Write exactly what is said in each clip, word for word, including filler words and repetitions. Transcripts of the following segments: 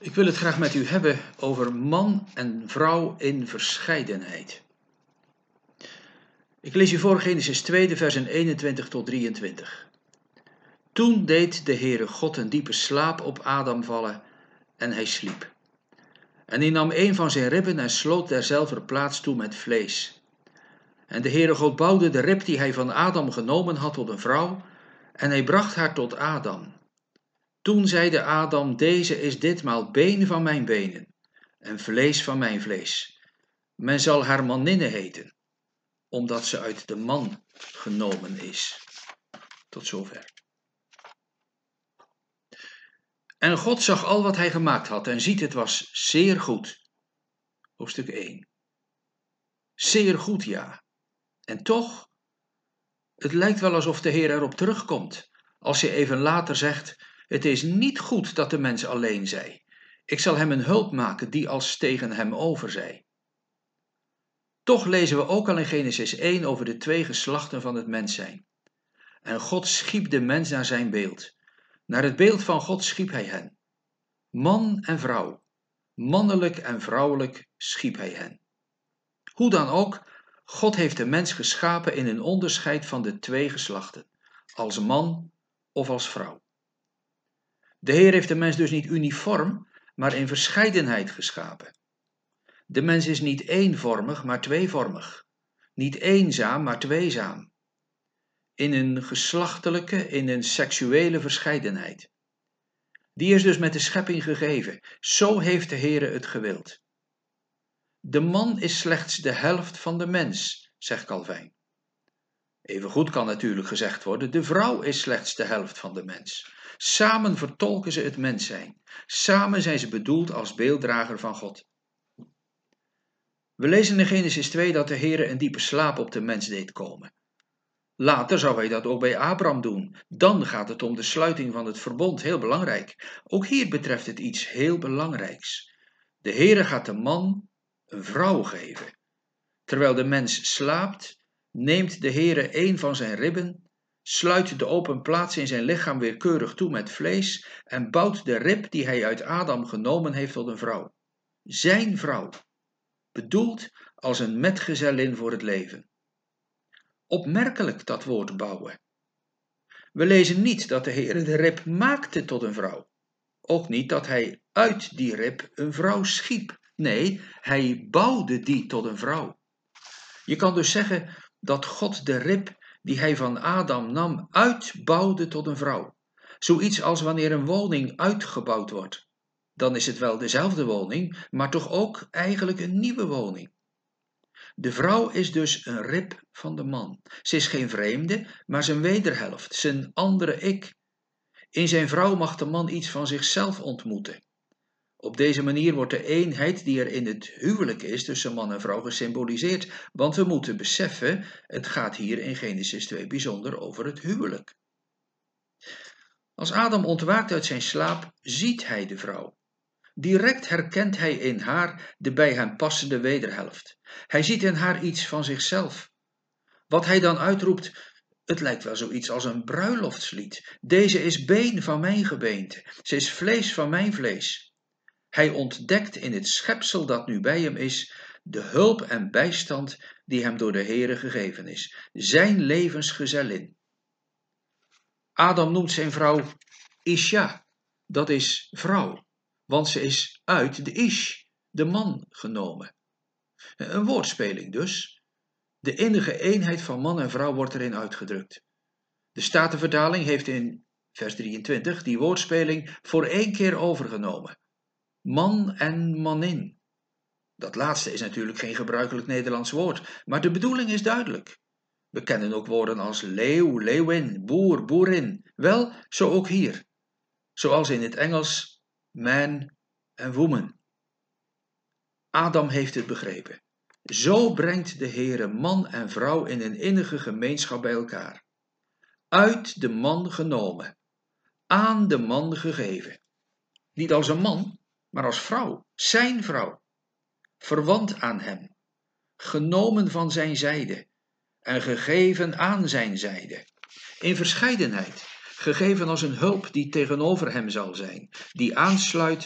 Ik wil het graag met u hebben over man en vrouw in verscheidenheid. Ik lees u voor Genesis twee, de versen eenentwintig tot drieëntwintig. Toen deed de Heere God een diepe slaap op Adam vallen en hij sliep. En hij nam een van zijn ribben en sloot derzelver plaats toe met vlees. En de Heere God bouwde de rib die hij van Adam genomen had tot een vrouw en hij bracht haar tot Adam. Toen zeide Adam, deze is ditmaal been van mijn benen en vlees van mijn vlees. Men zal haar maninne heten, omdat ze uit de man genomen is. Tot zover. En God zag al wat hij gemaakt had en ziet, het was zeer goed. Hoofdstuk één. Zeer goed, ja. En toch, het lijkt wel alsof de Heer erop terugkomt, als hij even later zegt, het is niet goed dat de mens alleen zij. Ik zal hem een hulp maken die als tegen hem overzij. Toch lezen we ook al in Genesis één over de twee geslachten van het mens zijn. En God schiep de mens naar zijn beeld. Naar het beeld van God schiep hij hen. Man en vrouw, mannelijk en vrouwelijk schiep hij hen. Hoe dan ook, God heeft de mens geschapen in een onderscheid van de twee geslachten, als man of als vrouw. De Heer heeft de mens dus niet uniform, maar in verscheidenheid geschapen. De mens is niet eenvormig, maar tweevormig. Niet eenzaam, maar tweezaam. In een geslachtelijke, in een seksuele verscheidenheid. Die is dus met de schepping gegeven. Zo heeft de Heere het gewild. De man is slechts de helft van de mens, zegt Calvijn. Evengoed kan natuurlijk gezegd worden, de vrouw is slechts de helft van de mens. Samen vertolken ze het mens zijn. Samen zijn ze bedoeld als beelddrager van God. We lezen in Genesis twee dat de Heere een diepe slaap op de mens deed komen. Later zou hij dat ook bij Abraham doen. Dan gaat het om de sluiting van het verbond, heel belangrijk. Ook hier betreft het iets heel belangrijks. De Heere gaat de man een vrouw geven. Terwijl de mens slaapt, neemt de Heere een van zijn ribben, sluit de open plaats in zijn lichaam weer keurig toe met vlees en bouwt de rib die hij uit Adam genomen heeft tot een vrouw. Zijn vrouw, bedoeld als een metgezellin voor het leven. Opmerkelijk dat woord bouwen. We lezen niet dat de Heer de rib maakte tot een vrouw. Ook niet dat hij uit die rib een vrouw schiep. Nee, hij bouwde die tot een vrouw. Je kan dus zeggen dat God de rib die hij van Adam nam uitbouwde tot een vrouw. Zoiets als wanneer een woning uitgebouwd wordt. Dan is het wel dezelfde woning, maar toch ook eigenlijk een nieuwe woning. De vrouw is dus een rib van de man. Ze is geen vreemde, maar zijn wederhelft, zijn andere ik. In zijn vrouw mag de man iets van zichzelf ontmoeten. Op deze manier wordt de eenheid die er in het huwelijk is tussen man en vrouw gesymboliseerd, want we moeten beseffen, het gaat hier in Genesis twee bijzonder over het huwelijk. Als Adam ontwaakt uit zijn slaap, ziet hij de vrouw. Direct herkent hij in haar de bij hem passende wederhelft. Hij ziet in haar iets van zichzelf. Wat hij dan uitroept, het lijkt wel zoiets als een bruiloftslied. Deze is been van mijn gebeente, ze is vlees van mijn vlees. Hij ontdekt in het schepsel dat nu bij hem is, de hulp en bijstand die hem door de Heere gegeven is. Zijn levensgezellin. Adam noemt zijn vrouw Isha, dat is vrouw. Want ze is uit de ish, de man, genomen. Een woordspeling dus. De innige eenheid van man en vrouw wordt erin uitgedrukt. De Statenvertaling heeft in vers drieëntwintig die woordspeling voor één keer overgenomen. Man en manin. Dat laatste is natuurlijk geen gebruikelijk Nederlands woord, maar de bedoeling is duidelijk. We kennen ook woorden als leeuw, leeuwin, boer, boerin. Wel, zo ook hier. Zoals in het Engels man en woman. Adam heeft het begrepen. Zo brengt de Heere man en vrouw in een innige gemeenschap bij elkaar. Uit de man genomen, aan de man gegeven. Niet als een man, maar als vrouw, zijn vrouw. Verwant aan hem, genomen van zijn zijde en gegeven aan zijn zijde. In verscheidenheid, gegeven als een hulp die tegenover hem zal zijn, die aansluit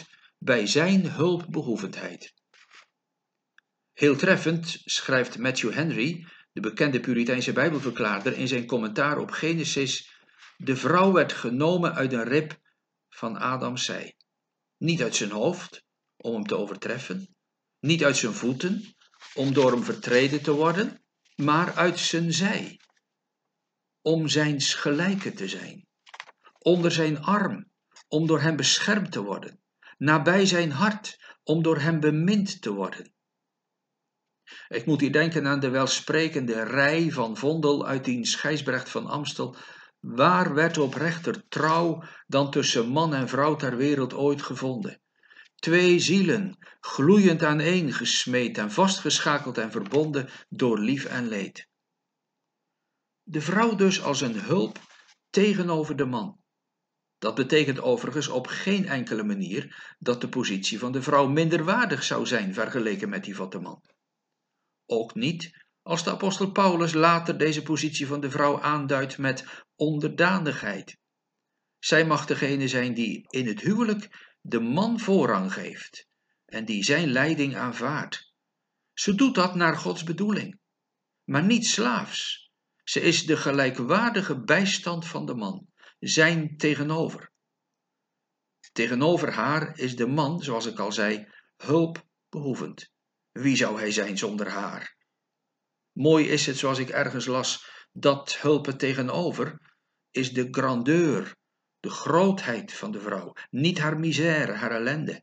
bij zijn hulpbehoevendheid. Heel treffend schrijft Matthew Henry, de bekende Puriteinse Bijbelverklaarder, in zijn commentaar op Genesis: de vrouw werd genomen uit een rib van Adams zij. Niet uit zijn hoofd, om hem te overtreffen, niet uit zijn voeten, om door hem vertreden te worden, maar uit zijn zij, om zijns gelijke te zijn, onder zijn arm, om door hem beschermd te worden, nabij zijn hart, om door hem bemind te worden. Ik moet hier denken aan de welsprekende rij van Vondel uit diens Gijsbrecht van Amstel. Waar werd oprechter trouw dan tussen man en vrouw ter wereld ooit gevonden? Twee zielen, gloeiend aaneen gesmeed en vastgeschakeld en verbonden door lief en leed. De vrouw dus als een hulp tegenover de man. Dat betekent overigens op geen enkele manier dat de positie van de vrouw minderwaardig zou zijn vergeleken met die van de man. Ook niet als de apostel Paulus later deze positie van de vrouw aanduidt met onderdanigheid. Zij mag degene zijn die in het huwelijk de man voorrang geeft en die zijn leiding aanvaardt. Ze doet dat naar Gods bedoeling, maar niet slaafs. Ze is de gelijkwaardige bijstand van de man, zijn tegenover. Tegenover haar is de man, zoals ik al zei, hulpbehoevend. Wie zou hij zijn zonder haar? Mooi is het, zoals ik ergens las, dat hulpen tegenover is de grandeur, de grootheid van de vrouw, niet haar misère, haar ellende.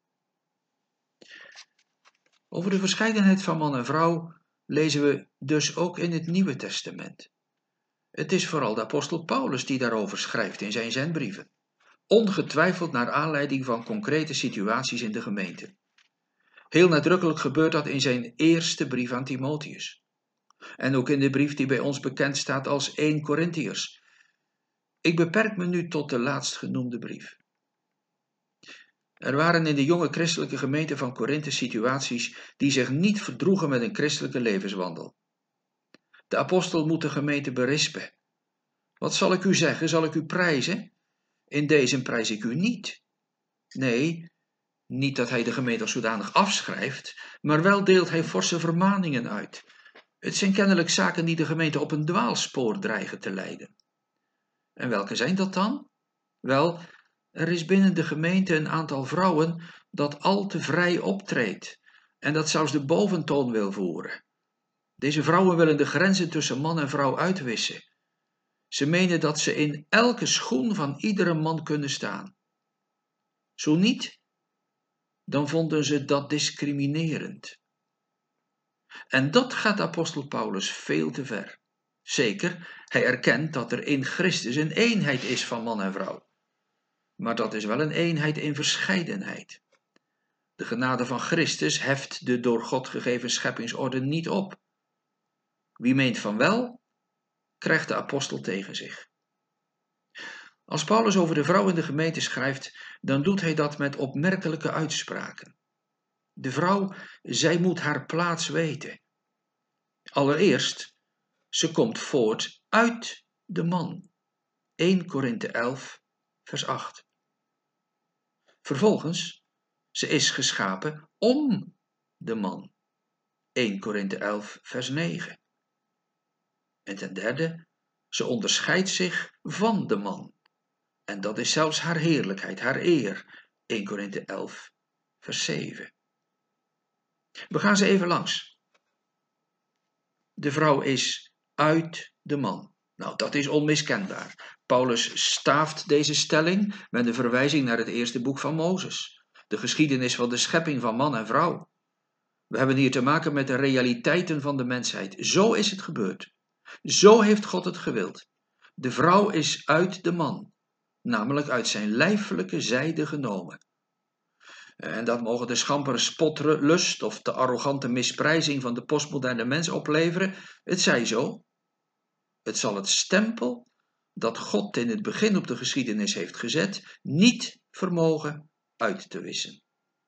Over de verscheidenheid van man en vrouw lezen we dus ook in het Nieuwe Testament. Het is vooral de apostel Paulus die daarover schrijft in zijn zendbrieven, ongetwijfeld naar aanleiding van concrete situaties in de gemeente. Heel nadrukkelijk gebeurt dat in zijn eerste brief aan Timotheus. En ook in de brief die bij ons bekend staat als Eerste Korintiërs. Ik beperk me nu tot de laatstgenoemde brief. Er waren in de jonge christelijke gemeente van Korinthe situaties die zich niet verdroegen met een christelijke levenswandel. De apostel moet de gemeente berispen. Wat zal ik u zeggen? Zal ik u prijzen? In deze prijs ik u niet. Nee, niet dat hij de gemeente als zodanig afschrijft, maar wel deelt hij forse vermaningen uit. Het zijn kennelijk zaken die de gemeente op een dwaalspoor dreigen te leiden. En welke zijn dat dan? Wel, er is binnen de gemeente een aantal vrouwen dat al te vrij optreedt en dat zelfs de boventoon wil voeren. Deze vrouwen willen de grenzen tussen man en vrouw uitwissen. Ze menen dat ze in elke schoen van iedere man kunnen staan. Zo niet, dan vonden ze dat discriminerend. En dat gaat apostel Paulus veel te ver. Zeker, hij erkent dat er in Christus een eenheid is van man en vrouw. Maar dat is wel een eenheid in verscheidenheid. De genade van Christus heft de door God gegeven scheppingsorde niet op. Wie meent van wel, krijgt de apostel tegen zich. Als Paulus over de vrouw in de gemeente schrijft, dan doet hij dat met opmerkelijke uitspraken. De vrouw, zij moet haar plaats weten. Allereerst, ze komt voort uit de man. Eerste Korinthe elf, vers acht. Vervolgens, ze is geschapen om de man. Eerste Korinthe elf, vers negen. En ten derde, ze onderscheidt zich van de man. En dat is zelfs haar heerlijkheid, haar eer. Eerste Korinthe elf, vers zeven. We gaan ze even langs. De vrouw is uit de man. Nou, dat is onmiskenbaar. Paulus staaft deze stelling met een verwijzing naar het eerste boek van Mozes. De geschiedenis van de schepping van man en vrouw. We hebben hier te maken met de realiteiten van de mensheid. Zo is het gebeurd. Zo heeft God het gewild. De vrouw is uit de man, namelijk uit zijn lijfelijke zijde genomen. En dat mogen de schampere spotlust of de arrogante misprijzing van de postmoderne mens opleveren. Het zij zo. Het zal het stempel dat God in het begin op de geschiedenis heeft gezet, niet vermogen uit te wissen.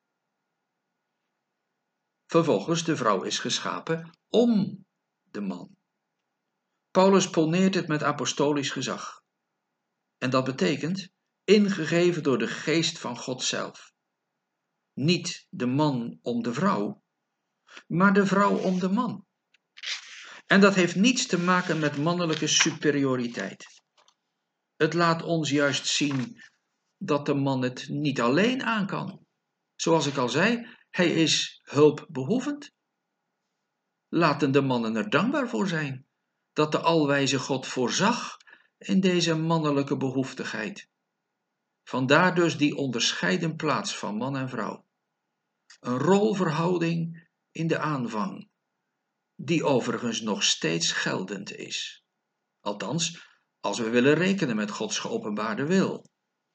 Vervolgens, de vrouw is geschapen om de man. Paulus poneert het met apostolisch gezag. En dat betekent ingegeven door de geest van God zelf. Niet de man om de vrouw, maar de vrouw om de man. En dat heeft niets te maken met mannelijke superioriteit. Het laat ons juist zien dat de man het niet alleen aan kan. Zoals ik al zei, hij is hulpbehoevend. Laten de mannen er dankbaar voor zijn dat de alwijze God voorzag in deze mannelijke behoeftigheid. Vandaar dus die onderscheiden plaats van man en vrouw. Een rolverhouding in de aanvang, die overigens nog steeds geldend is. Althans, als we willen rekenen met Gods geopenbaarde wil.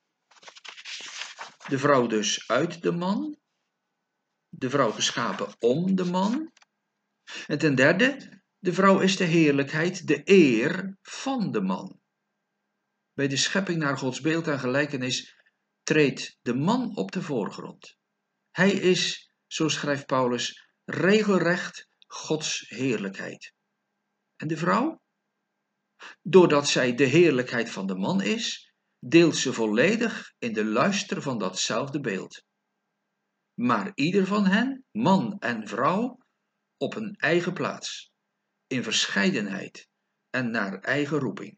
De vrouw dus uit de man, de vrouw geschapen om de man. En ten derde, de vrouw is de heerlijkheid, de eer van de man. Bij de schepping naar Gods beeld en gelijkenis treedt de man op de voorgrond. Hij is, zo schrijft Paulus, regelrecht Gods heerlijkheid. En de vrouw? Doordat zij de heerlijkheid van de man is, deelt ze volledig in de luister van datzelfde beeld. Maar ieder van hen, man en vrouw, op een eigen plaats, in verscheidenheid en naar eigen roeping.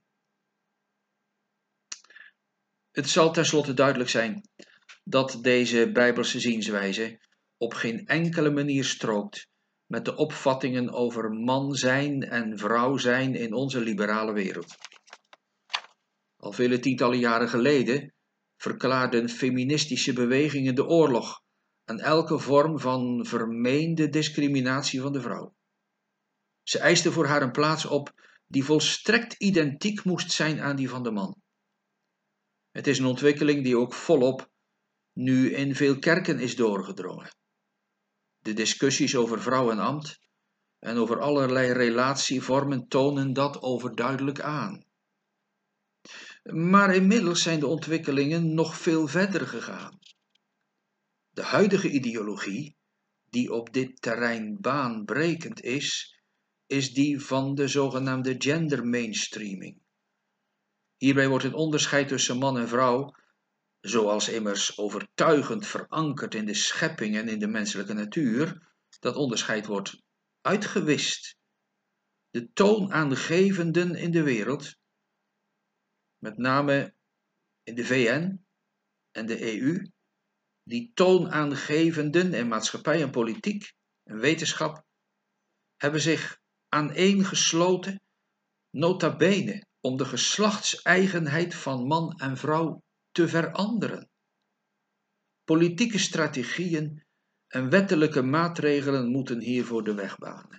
Het zal tenslotte duidelijk zijn dat deze Bijbelse zienswijze op geen enkele manier strookt met de opvattingen over man zijn en vrouw zijn in onze liberale wereld. Al vele tientallen jaren geleden verklaarden feministische bewegingen de oorlog aan elke vorm van vermeende discriminatie van de vrouw. Ze eisten voor haar een plaats op die volstrekt identiek moest zijn aan die van de man. Het is een ontwikkeling die ook volop nu in veel kerken is doorgedrongen. De discussies over vrouw en ambt en over allerlei relatievormen tonen dat overduidelijk aan. Maar inmiddels zijn de ontwikkelingen nog veel verder gegaan. De huidige ideologie, die op dit terrein baanbrekend is, is die van de zogenaamde gender mainstreaming. Hierbij wordt het onderscheid tussen man en vrouw, zoals immers overtuigend verankerd in de schepping en in de menselijke natuur, dat onderscheid wordt uitgewist. De toonaangevenden in de wereld, met name in de V N en de E U, die toonaangevenden in maatschappij en politiek en wetenschap, hebben zich aaneengesloten, nota bene, om de geslachtseigenheid van man en vrouw te veranderen. Politieke strategieën en wettelijke maatregelen moeten hiervoor de weg banen.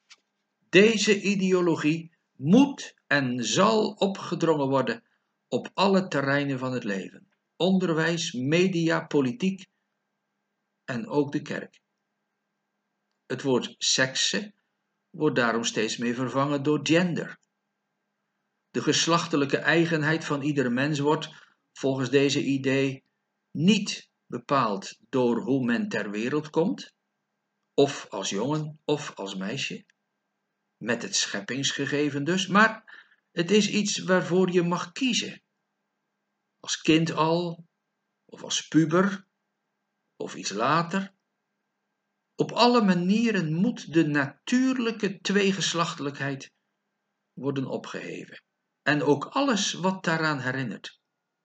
Deze ideologie moet en zal opgedrongen worden op alle terreinen van het leven. Onderwijs, media, politiek en ook de kerk. Het woord sekse wordt daarom steeds meer vervangen door gender. De geslachtelijke eigenheid van ieder mens wordt, volgens deze idee, niet bepaald door hoe men ter wereld komt, of als jongen of als meisje, met het scheppingsgegeven dus, maar het is iets waarvoor je mag kiezen. Als kind al, of als puber, of iets later. Op alle manieren moet de natuurlijke tweegeslachtelijkheid worden opgeheven. En ook alles wat daaraan herinnert.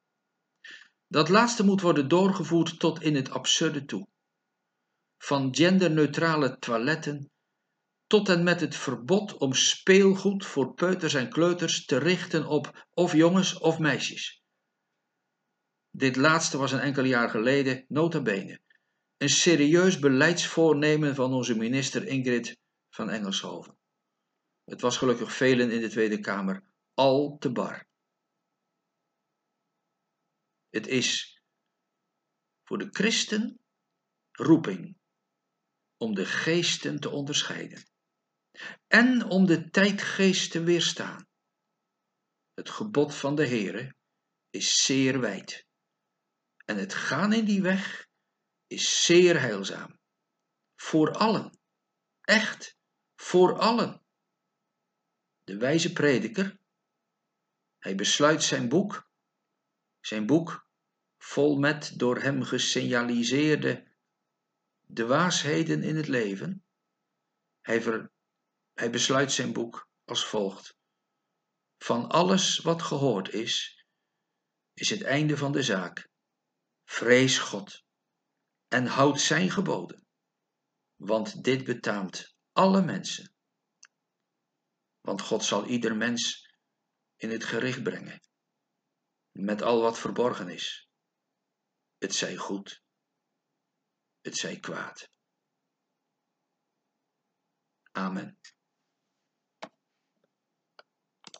Dat laatste moet worden doorgevoerd tot in het absurde toe. Van genderneutrale toiletten tot en met het verbod om speelgoed voor peuters en kleuters te richten op of jongens of meisjes. Dit laatste was een enkele jaar geleden, nota bene, een serieus beleidsvoornemen van onze minister Ingrid van Engelshoven. Het was gelukkig velen in de Tweede Kamer al te bar. Het is voor de christen roeping om de geesten te onderscheiden en om de tijdgeest te weerstaan. Het gebod van de Heere is zeer wijd en het gaan in die weg is zeer heilzaam. Voor allen, echt voor allen. De wijze prediker, hij besluit zijn boek, zijn boek vol met door hem gesignaliseerde de waasheden in het leven. Hij, ver, hij besluit zijn boek als volgt. Van alles wat gehoord is, is het einde van de zaak. Vrees God en houd zijn geboden, want dit betaamt alle mensen. Want God zal ieder mens in het gericht brengen, met al wat verborgen is. Het zij goed, het zij kwaad. Amen.